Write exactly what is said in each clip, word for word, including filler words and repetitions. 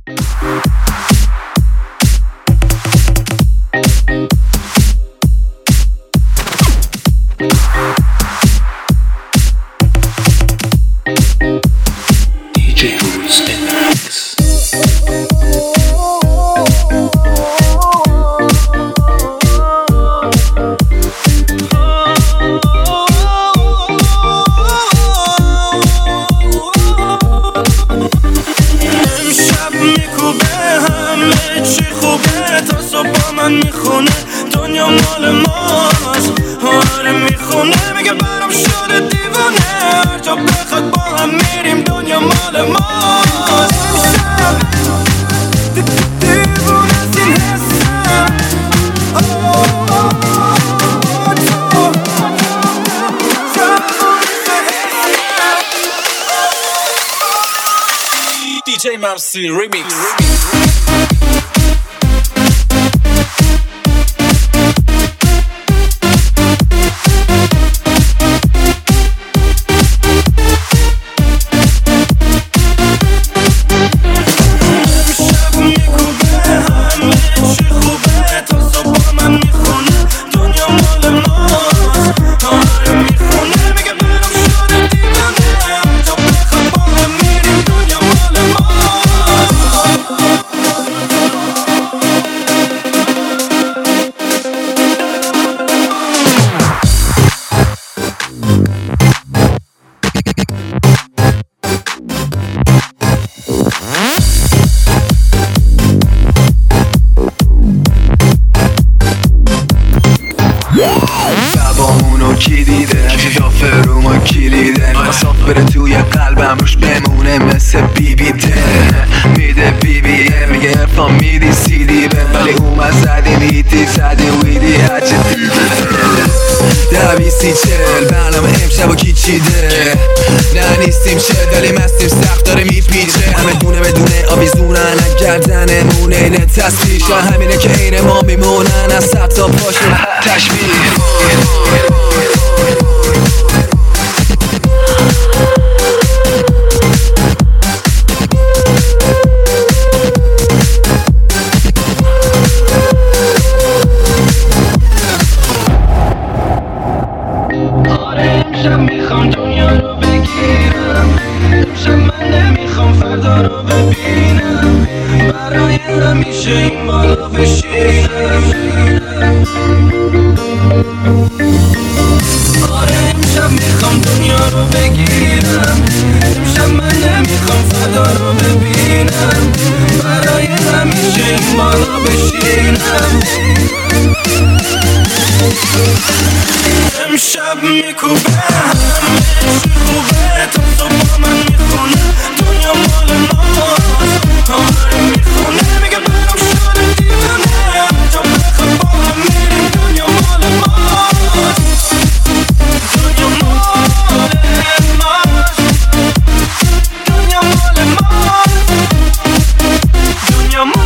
دی جی مرسی ریمیکس. کی دیده اجدافه رو ما کلیده مساف بره توی قلبم روش بمونه مثل بی بی ده میده بی بی میگه افام میدی سی دی به ولی اومد زدیم هیتی زدیم ویدی هچه دویستی چل برنامه امشب و کی چیده نه نیستیم چل ولی مستیم سخت داره میپیچه همه دونه بدونه آویزونن گردنه مونه اینه تصویر شا همینه که اینه ما میمونن از سب تا پاشون تشبیه امشب میخوام دنیا رو بگیرم امشب من نمیخوام فردا رو ببینم برای همیشه این بالا بشینم آره امشب میخوام دنیا رو بگیرم امشب من نمیخوام فردا رو ببینم برای همیشه این بالا بشینم امشب میکوبه همه چی خوبه تا صبح من میخونه دنیا مال ماست آره میخونه میگه برام شده دیوانه تا بخواب با هم میریم دنیا مال ماست دنیا مال ماست دنیا مال ماست دنیا مال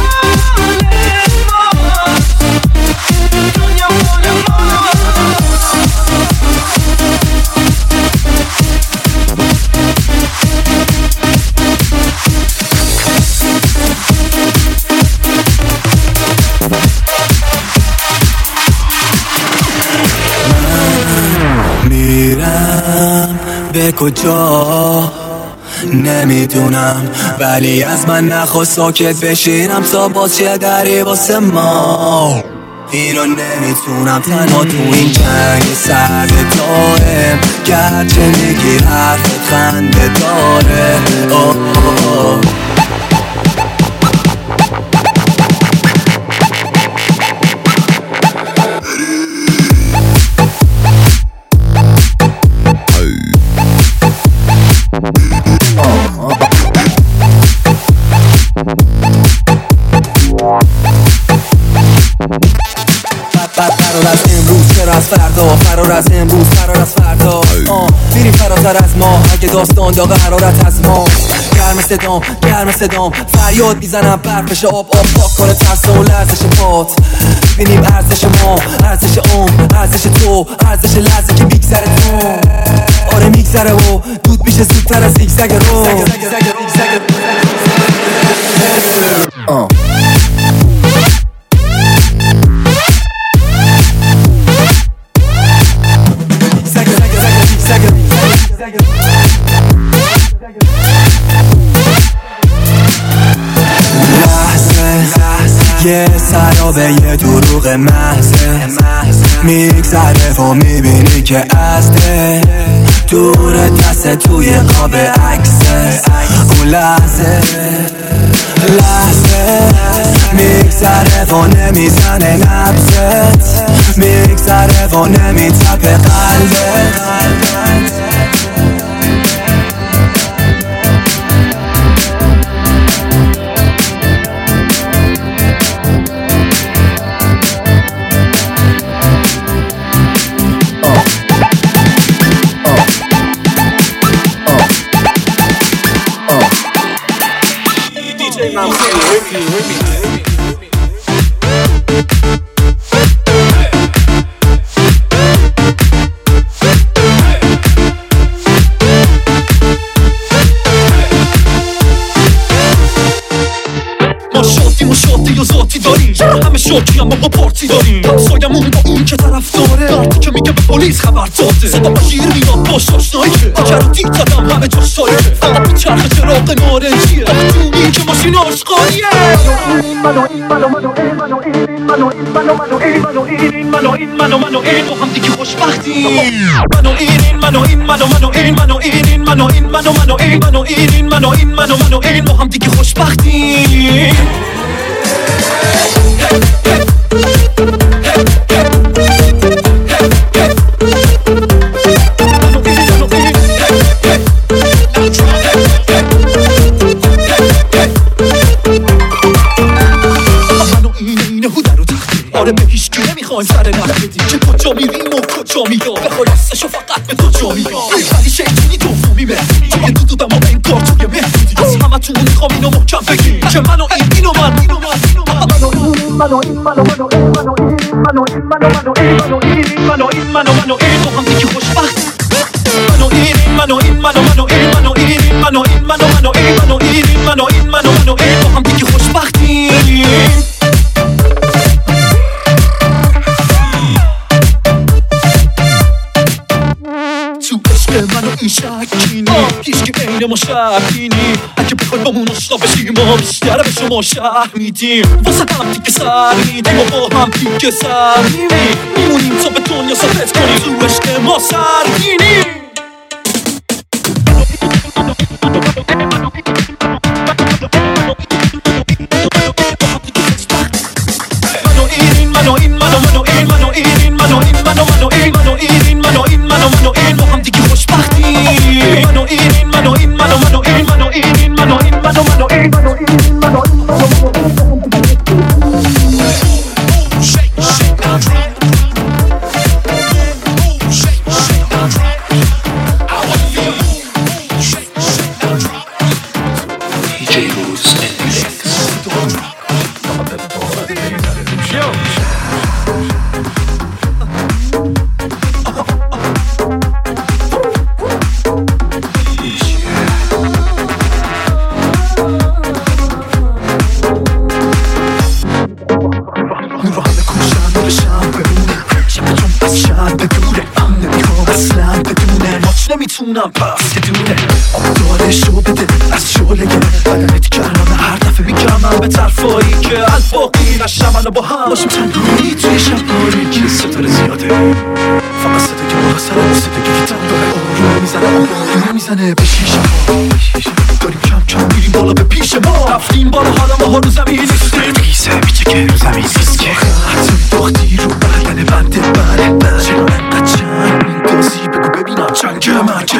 به کجا نمیدونم ولی از من نخواست ساکت بشینم تا باز چه دری واسه ما اینو نمیتونم تنها تو این جنگ سرد دارم گرچه میگی حرفت خنده داره آه آه فرار از امروز چرا از فردا فرار از امروز فرار از فردا میریم فراتر از ما اگه داستان داغ حرارت از ما گرم صدام گرم صدام فریاد میزنم برفش آب آب پاک کنه ترس و لرزش پات ببینیم ارزش ما ارزش عمر ارزش تو ارزش لحظه که میگذره تو آره میگذره و دود میشه زودتر از زیگزگ رو یه سرابه یه دروغ محضه میگذره و میبینی که ازده دور دست توی قاب عکسه اون لحظه لحظه میگذره و نمیزنه نبضت میگذره و نمیتپه قلبت ما شادی و ذاتی داریم همه شاکی هم با پارتی داریم همسایمون با اون که طرف داره وقتی که میگه به پلیس خبر داده صدا بشیر میاد باش آشنایی که کرو دید زدم همه جاش تاریکه فقط به چرخ چراغ نارنجیه دونی که ماشین آشقالیه منو این منو منو این منو این منو این منو منو این منو این منو این منو منو این با هم دیگه خوشبختیم منو این منو این منو منو این منو این منو این منو منو این منو این منو این منو منو این با هم دیگه خوشبختیم آره به هیچ کی نمیخوایم سر نخ بدیم که کجا میریم و کجا میام به خلاصشو فقط به تو جا میام ولی شیطونی دومی مهدی توی دو دودم و انگار توی مهدی از همه تون میخوام اینو محکم بگیم که منو این اینو من اینو من منو این منو این منو منو این منو این منو این منو منو این منو این منو این منو منو این با هم دیگه خوشبخت منو این منو این منو منو این منو این منو این منو منو این منو این منو این منو منو این با هم دیگه خوشبختیم منو این شکینی هیچ که عین ما شکینی اگه بخوای با مون آشنا بشیم ما بیشتر به شما شهر میدیم واسه هم دیگه سر میدیم و با هم دیگه سر میریم میمونیم تا به دنیا ثابت کنیم تو عشق ما سرگینیم منو این منو این منو منو این منو این منو این منو منو این منو این منو این منو منو این با هم دیگه خوشبختیم منو این منو این منو منو این منو این منو این منو منو این منو این منو این نمیتونم پس که دونه آبداره شو بده از شعله بدنت گرمه هر دفعه میگم من به طرفایی که الباقی نشم منو با هم باشیم تنهایی توی شب تاریکی ستاره زیاده فقط صدا که بالا سر و صدا که گیتم داره آروم میزنه آروم میزنه به شیشه داریم کم کم میریم بالا به پیش ما رفتیم بالا حالا ما ها رو زمین نیستیم قیسه میچه که رو زمین نیست که حتی داختی رو برگن بنده بره چرا انقدر چند میندازی بگو ببینم چنگ مرگه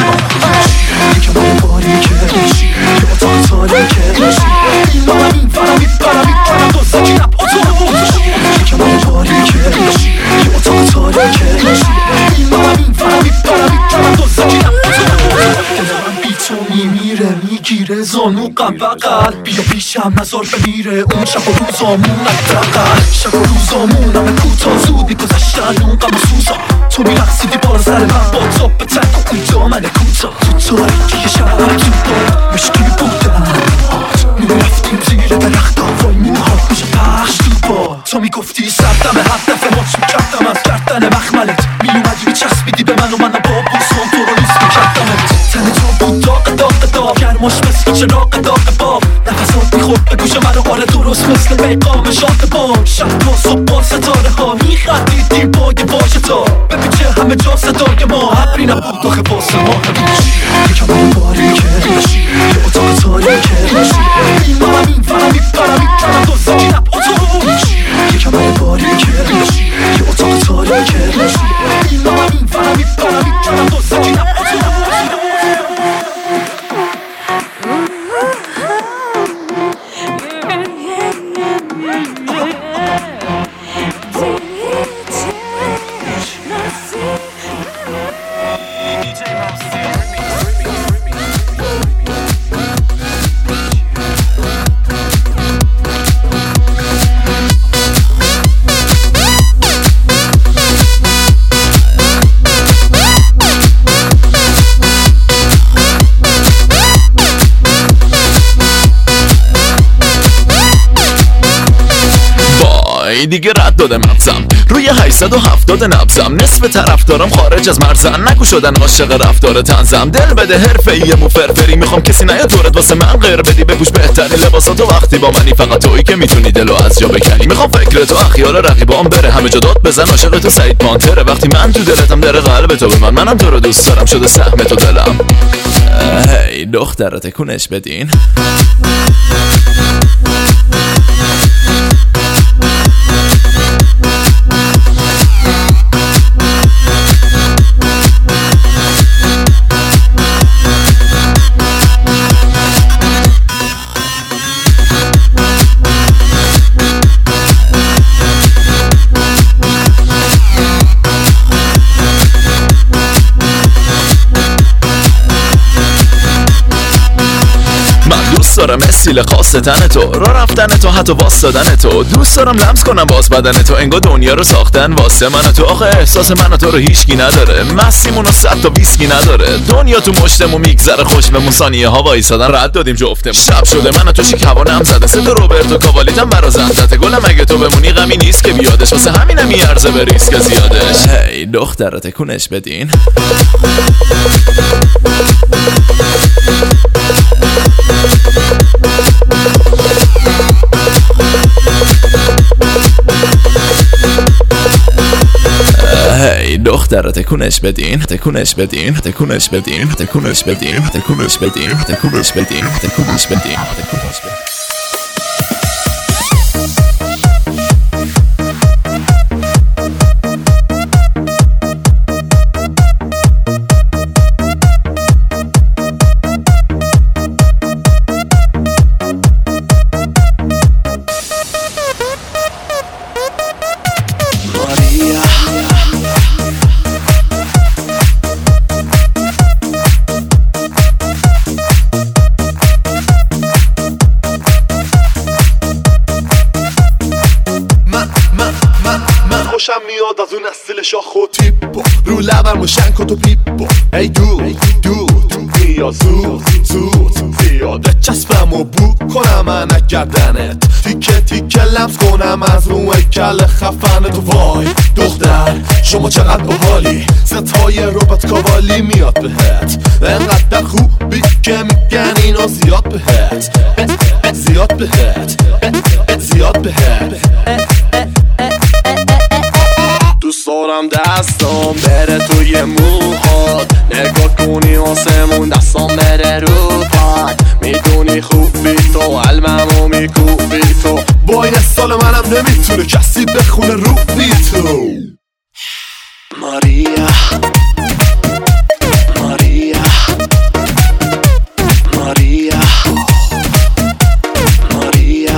یکم بالا باریکه یه اتاق تاریکه این مالا این فرا میبرم میکنم دوسته که نب اتاق یکم بالا باریکه یه اتاق تاریکه این مالا این فرا میبرم میکنم دوسته که نب اتاق دلم بی تو میمیره میگیره زانو قم بقل بیا پیشم نظر بمیره اون شب و روزامون نگدقل شب و روزامون همه کوتا زود میگذشتن اون قم و سوزا تو میرقصیدی بالا سر من با تا به تک و اون دامن کوتا تو تاریکی شب تو با مشکی بودم میرفتیم زیر درخت وای موها میشه پخش تو با تو میگفتی سردم هدف ماچ میکردم از گردن مخملت میومدی میچسبیدی به من و من با بوسان تو رو لیست میکردمت تن تو بود داغ داغ داغ گرماش مثل چراغ داغ باب نفسات میخورد به گوش من و آره درست مثل پیغام شب تا صبح با ستاره ها میخندید دیبای باشه تا بپیچه همه جا صدای ما حبری نبود و خفاس ما یکم این باری که یه اتاق تاریکه این منم این فرم این فرم این کنم دو زکی نب اتاق یکم این باری که یه اتاق تاریکه این منم این فرم این فرم این کنم دو زکی نب اتاق دیگه رد داده مغزم روی هشتصد و هفتاد نبزم نصف طرفدارم خارج از مرزن نگو شدن عاشق رفتار طنزم دل بده حرفه‌ای مو فرفری میخوام کسی نیاد دورت واسه من غیر بدی بپوش بهترین لباساتو وقتی با منی فقط تویی که میتونی دلو از جا بکنی میخوام فکر تو اخیال رقیبام بره همه جا داد بزن عاشق تو سعید پانتره وقتی من تو دلتم در قلب تو به من منم تو رو دوست دارم شده سهم تو دلم هی دختر تکونش بدین دوست دارم استیل خاص تن تو را رفتن تو حتی واسدادن تو دوست دارم لمس کنم باز بدن تو انگار دنیا رو ساختن واسه من تو آخه احساس من تو رو هیچکی نداره مستیمون و صد تا ویسکی نداره دنیا تو مشتمون میگذره خوش بمون ثانیه ها وایسادن رد دادیم جفتمون شب شده من تو شیک هوا نم زده صد روبرتو کاوالیتم برا زندته گلم اگه تو بمونی غمی نیست که بیادش واسه همینم میارزه به ریسک زیادش هی دختر تکونش بدین هی دختر تکونش بدین تکونش بدین تکونش بدین تکونش بدین تکونش بدین تکونش بدین تکونش بدین تکونش بدین خوشم میاد از اون استیل شاخ و تیپو رو لبم روشن کن تو پیپو ای دو دو بیا زود زود زیاد چسبم و بو کنم من گردنت تیکه تیکه لمس کنم از رو کل خفن تو وای دختر شما چقدر باحالی ستای روبات کاوالی میاد بهت انقدر خوبی که میگن اینو زیاد بهت زیاد بهت زیاد بهت دوست دارم دستم بره توی موهات نگاه کنی آسمون دستم بره رو پاد میدونی خوبی تو علممو میکوبی تو با این سال منم نمیتونه کسی بخونه رو بی تو ماریا ماریا ماریا ماریا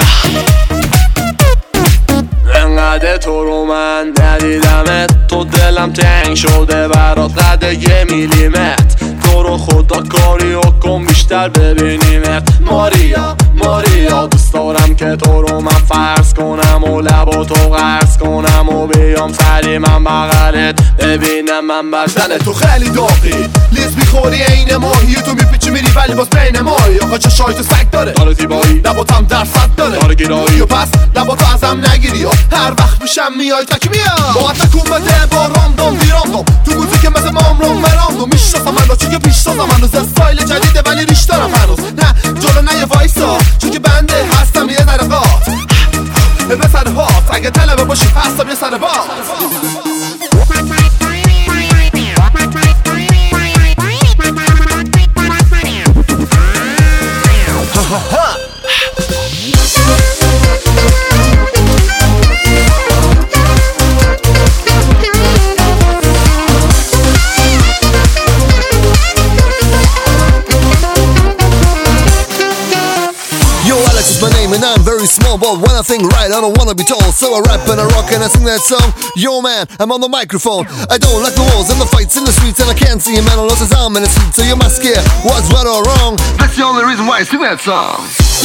انقدر تو رو من ندیدمت تو دلم تنگ شده برات قد یه میلیمت تو رو خدا کاری و کن بیشتر ببینیمت ماریا ماریا دوست دارم که تو رو من فرض کنم و لبا تو قرض کنم و بیام سری من بغلت ببینم من بدن تو خیلی داغی لیز میخوری این ماهی تو میپیچی میری ولی باز بین ماهی آقا چشای تو سگ داره داره زیبایی لباتم درصد داره داره گیرایی و پس لباتو ازم نگیری هر وقت میشم میای تک میام با تکون بده با راندوم بیراندوم تو موزیک مثل مامرون مراندوم میشناسم منو چون که پیش سازم هنوز استایل جدیده ولی ریش دارم هنوز نه جلو نه یه وایسا چون که بنده هستم یه ذره قات به سر هات اگه طلبه باشی پستم یه سر باز My name and I'm very small, but when I think right, I don't wanna be told. So I rap and I rock and I sing that song. Yo man, I'm on the microphone. I don't like the walls and the fights in the streets, and I can't see a man unless his arm in the seat. So you must care what's right or wrong. That's the only reason why I sing that song.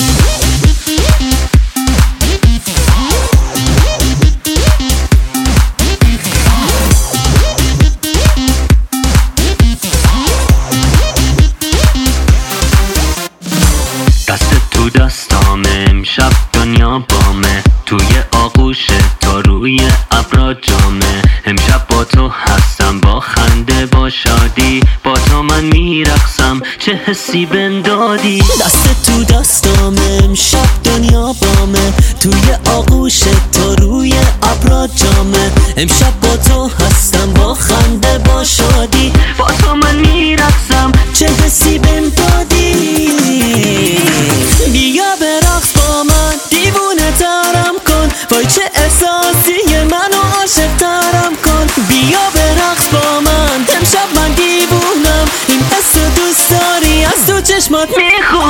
دستام امشب دنیا بامه توی آغوش تا روی ابرا جامه امشب با تو هستم با خنده با شادی با تو من میرقصم چه حسی بندادی دست تو دستام امشب دنیا بامه توی آغوش تا روی ابرا جامه امشب با تو هستم با خنده با شادی با تو من میرقصم چه حسی بندادی بیا برقص با من دیوونه ترم کن وای چه احساسی منو عاشق ترم کن بیا برقص با من امشب من دیوونم این حس دوست داری از تو چشمات میخونم